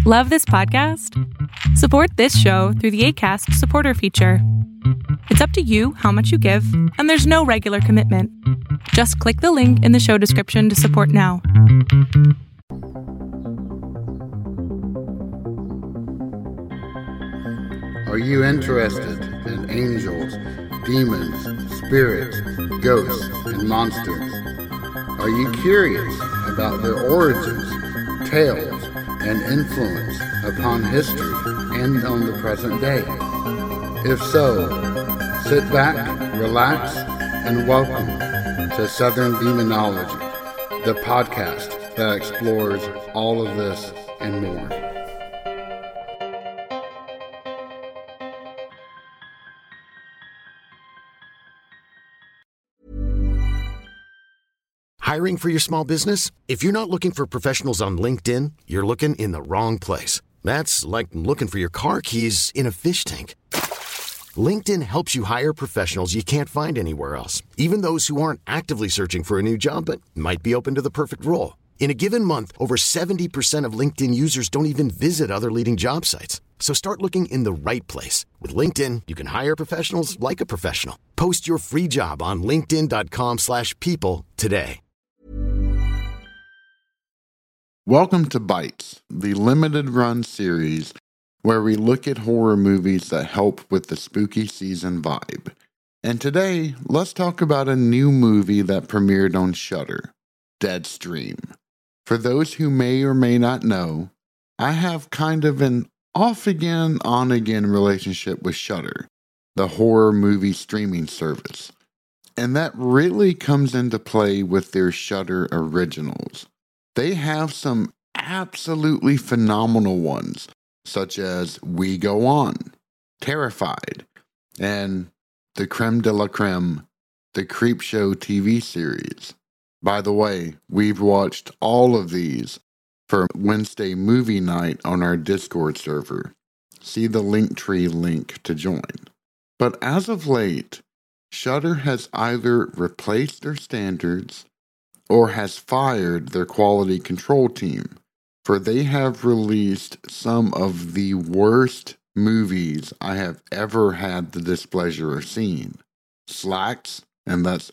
Love this podcast? Support this show through the Acast supporter feature. It's up to you how much you give, and there's no regular commitment. Just click the link in the show description to support now. Are you interested in angels, demons, spirits, ghosts, and monsters? Are you curious about their origins, tales, and influence upon history and on the present day? If so, sit back, relax, and welcome to Southern Demonology, the podcast that explores all of this and more. Hiring for your small business? If you're not looking for professionals on LinkedIn, you're looking in the wrong place. That's like looking for your car keys in a fish tank. LinkedIn helps you hire professionals you can't find anywhere else, even those who aren't actively searching for a new job but might be open to the perfect role. In a given month, over 70% of LinkedIn users don't even visit other leading job sites. So start looking in the right place. With LinkedIn, you can hire professionals like a professional. Post your free job on linkedin.com/people today. Welcome to Bites, the limited run series where we look at horror movies that help with the spooky season vibe. And today, let's talk about a new movie that premiered on Shudder, Deadstream. For those who may or may not know, I have kind of an off-again, on-again relationship with Shudder, the horror movie streaming service. And that really comes into play with their Shudder originals. They have some absolutely phenomenal ones, such as We Go On, Terrified, and the creme de la creme, the Creepshow TV series. By the way, we've watched all of these for Wednesday movie night on our Discord server. See the Linktree link to join. But as of late, Shudder has either replaced their standards or has fired their quality control team, for they have released some of the worst movies I have ever had the displeasure of seeing. Slaxx, and that's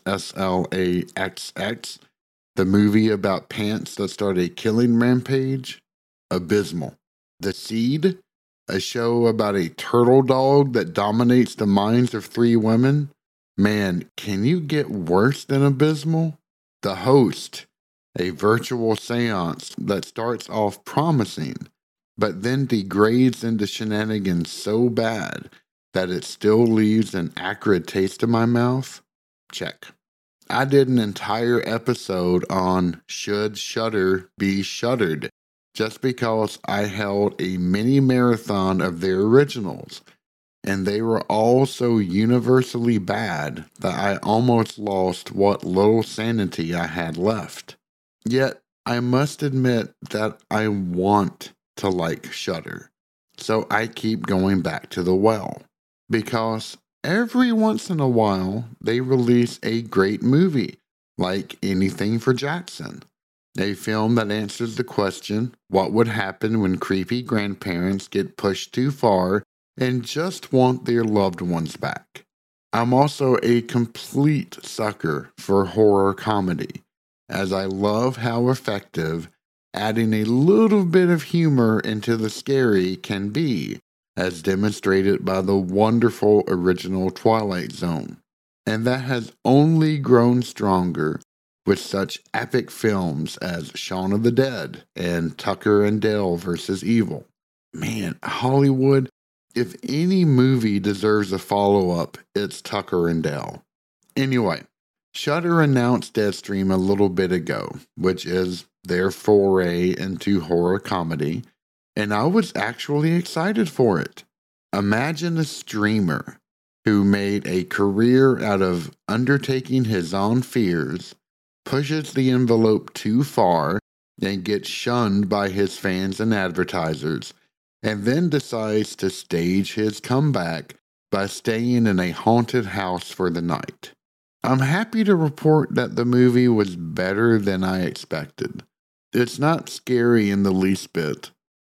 SLAXX, the movie about pants that start a killing rampage, abysmal. The Seed, a show about a turtle dog that dominates the minds of 3 women. Man, can you get worse than abysmal? The Host, a virtual seance that starts off promising, but then degrades into shenanigans so bad that it still leaves an acrid taste in my mouth? Check. I did an entire episode on Should Shudder Be Shuddered, just because I held a mini marathon of their originals, and they were all so universally bad that I almost lost what little sanity I had left. Yet, I must admit that I want to like Shudder, so I keep going back to the well, because every once in a while they release a great movie, like Anything for Jackson, a film that answers the question, what would happen when creepy grandparents get pushed too far and just want their loved ones back. I'm also a complete sucker for horror comedy, as I love how effective adding a little bit of humor into the scary can be, as demonstrated by the wonderful original Twilight Zone. And that has only grown stronger with such epic films as Shaun of the Dead and Tucker and Dale vs. Evil. Man, Hollywood, if any movie deserves a follow-up, it's Tucker and Dale. Anyway, Shudder announced Deadstream a little bit ago, which is their foray into horror comedy, and I was actually excited for it. Imagine a streamer who made a career out of undertaking his own fears, pushes the envelope too far, and gets shunned by his fans and advertisers, and then decides to stage his comeback by staying in a haunted house for the night. I'm happy to report that the movie was better than I expected. It's not scary in the least bit,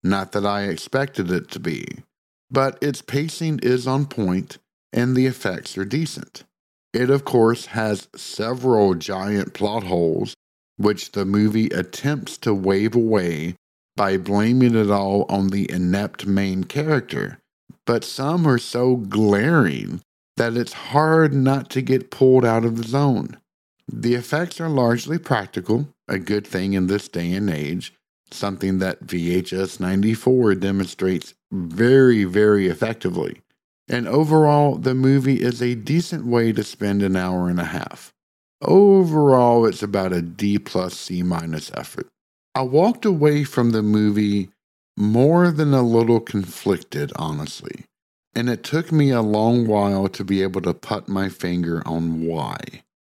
Not that I expected it to be, but its pacing is on point and the effects are decent. It, of course, has several giant plot holes, which the movie attempts to wave away by blaming it all on the inept main character, but some are so glaring that it's hard not to get pulled out of the zone. The effects are largely practical, a good thing in this day and age, something that VHS 94 demonstrates very, very effectively. And overall, the movie is a decent way to spend an hour and a half. Overall, it's about a D plus C minus effort. I walked away from the movie more than a little conflicted, honestly. And it took me a long while to be able to put my finger on why.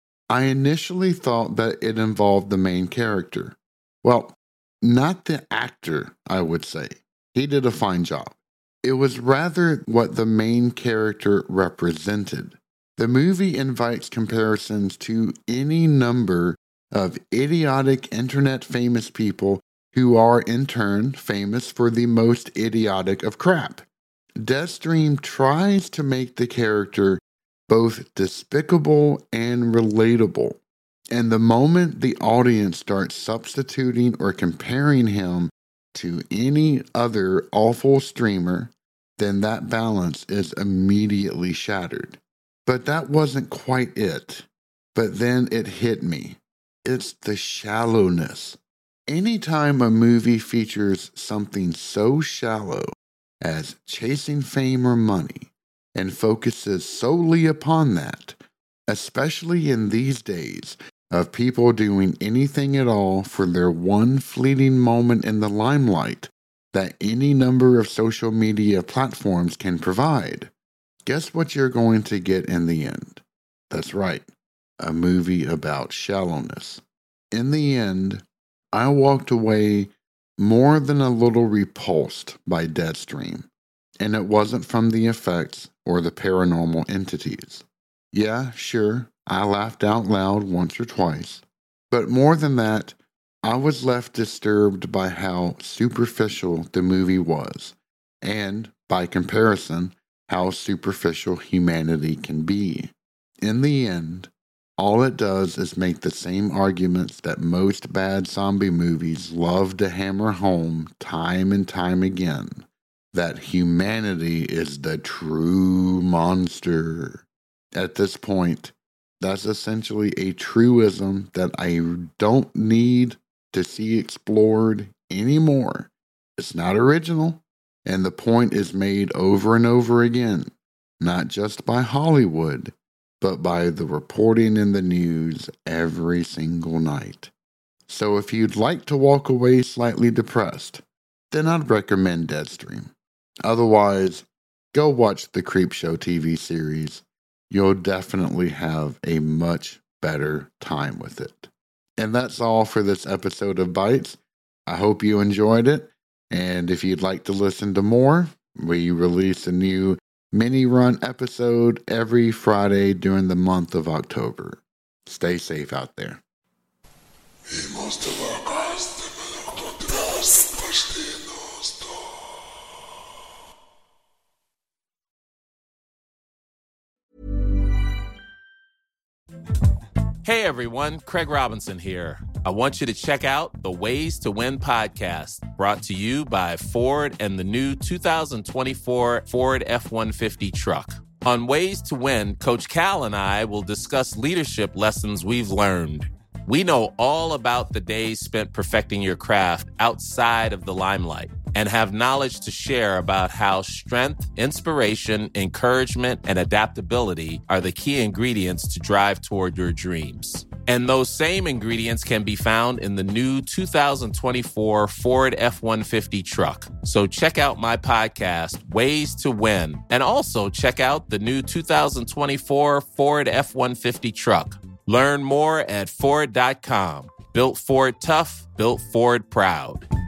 I initially thought that it involved the main character. Well, not the actor, I would say. He did a fine job. It was rather what the main character represented. The movie invites comparisons to any number of idiotic internet famous people who are in turn famous for the most idiotic of crap. Deathstream tries to make the character both despicable and relatable. And the moment the audience starts substituting or comparing him to any other awful streamer, then that balance is immediately shattered. But that wasn't quite it. But then it hit me. It's the shallowness. Anytime a movie features something so shallow as chasing fame or money and focuses solely upon that, especially in these days of people doing anything at all for their one fleeting moment in the limelight that any number of social media platforms can provide, guess what you're going to get in the end? That's right, a movie about shallowness. In the end, I walked away more than a little repulsed by Deathstream, and it wasn't from the effects or the paranormal entities. Yeah, sure, I laughed out loud once or twice, but more than that, I was left disturbed by how superficial the movie was, and, by comparison, how superficial humanity can be. In the end, all it does is make the same arguments that most bad zombie movies love to hammer home time and time again, that humanity is the true monster. At this point, that's essentially a truism that I don't need to see explored anymore. It's not original, and the point is made over and over again, not just by Hollywood, but by the reporting in the news every single night. So if you'd like to walk away slightly depressed, then I'd recommend Deathstream. Otherwise, go watch the Creepshow TV series. You'll definitely have a much better time with it. And that's all for this episode of Bites. I hope you enjoyed it. And if you'd like to listen to more, we release a new mini-run episode every Friday during the month of October. Stay safe out there. Hey everyone, Craig Robinson here. I want you to check out the Ways to Win podcast, brought to you by Ford and the new 2024 Ford F-150 truck. On Ways to Win, Coach Cal and I will discuss leadership lessons we've learned. We know all about the days spent perfecting your craft outside of the limelight and have knowledge to share about how strength, inspiration, encouragement, and adaptability are the key ingredients to drive toward your dreams. And those same ingredients can be found in the new 2024 Ford F-150 truck. So check out my podcast, Ways to Win, and also check out the new 2024 Ford F-150 truck. Learn more at Ford.com. Built Ford tough, built Ford proud.